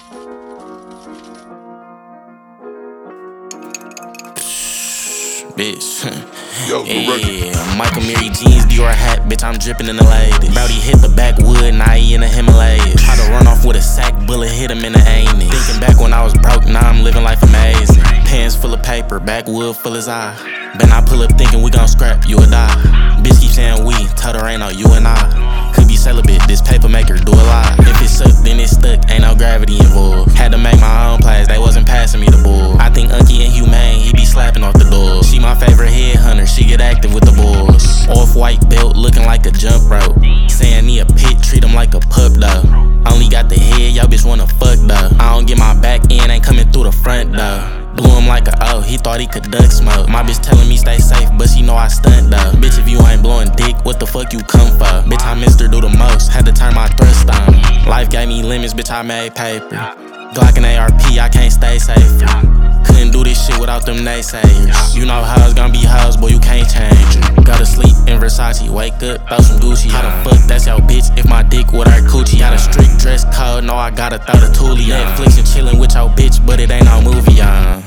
Bitch. Yo, Yeah, Michael Mary jeans, Dior hat, bitch, I'm drippin' in the latest. Brody hit the backwood, now he in the Himalayas. Try to run off with a sack, bullet hit him in the anus. Thinking back when I was broke, now I'm living life amazing. Pants full of paper, backwood full as eye. Then I pull up thinking we gon' scrap, you or die. Bitch keep saying we, told her ain't no you and I. Could be celibate, this paper maker do a lot. If it suck, then it stuck, ain't no gravity involved. Had to make my own plays, they wasn't passing me the ball. I think Unky inhumane, he be slapping off the door. She my favorite headhunter, she get active with the bulls. Off-white belt, looking like a jump rope. Saying he a pit, treat him like a pup though. Only got the head, y'all bitch wanna fuck though. I don't get my back end, ain't coming through the front though. Blew him like a O, he thought he could duck smoke. My bitch telling me stay safe, but she know I stunt though. Bitch, if you ain't blowing dick, what the fuck you come for? Bitch, I missed her do the most, had to turn my thrust on. Life gave me limits, bitch, I made paper. Glock and ARP, I can't stay safe. Couldn't do this shit without them naysayers. You know hoes gon' be hoes, boy, you can't change it. Go to sleep in Versace, wake up, throw some Gucci. How the fuck that's your bitch if my dick with her coochie? Got a strict dress code, no, I gotta throw the toolie on. Netflix and chillin' with your bitch, but it ain't no movie on.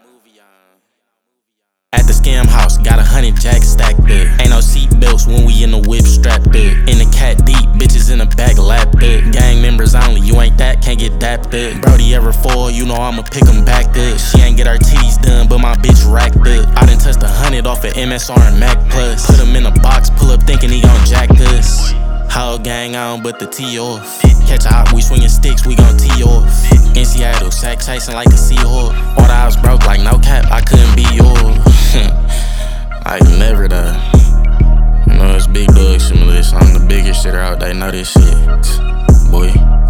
At the scam house, got 100 jacks stacked up. Ain't no seat belts when we in the whip strapped up. In the cat deep, bitches in the back lapped up. Gang members only, you ain't that, can't get dapped up. Brody ever fall, you know I'ma pick him back up. She ain't get her titties done, but my bitch racked up. I done touched 100 off of MSR and Mac Plus. Put him in a box, pull up thinking he gon' jack us. Whole gang on, but the T off. Catch a hop, we swinging sticks, we gon' tee off. In Seattle, sack chasing like a Seahawk. All the house broke like no cap, I couldn't be yours. Like never though. You know it's big dog shit, Melissa. I'm the biggest shitter out, they know this shit. Boy.